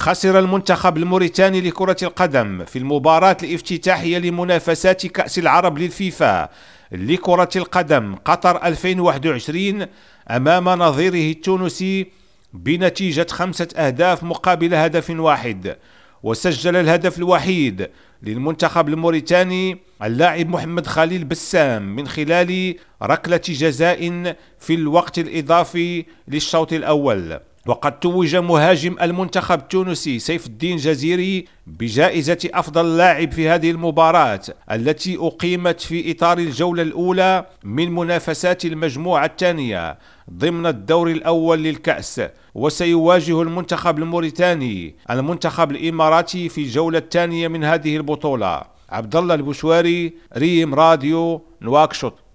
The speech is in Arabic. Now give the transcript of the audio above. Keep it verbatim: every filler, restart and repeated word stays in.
خسر المنتخب الموريتاني لكرة القدم في المباراة الافتتاحية لمنافسات كأس العرب للفيفا لكرة القدم قطر ألفين وواحد وعشرين أمام نظيره التونسي بنتيجة خمسة أهداف مقابل هدف واحد. وسجل الهدف الوحيد للمنتخب الموريتاني اللاعب محمد خليل بسام من خلال ركلة جزاء في الوقت الإضافي للشوط الأول. وقد توج مهاجم المنتخب التونسي سيف الدين جزيري بجائزة أفضل لاعب في هذه المباراة التي أقيمت في إطار الجولة الأولى من منافسات المجموعة الثانية ضمن الدور الأول للكأس. وسيواجه المنتخب الموريتاني المنتخب الإماراتي في الجولة الثانية من هذه البطولة. عبد الله البشواري، ريم راديو، نواكشوط.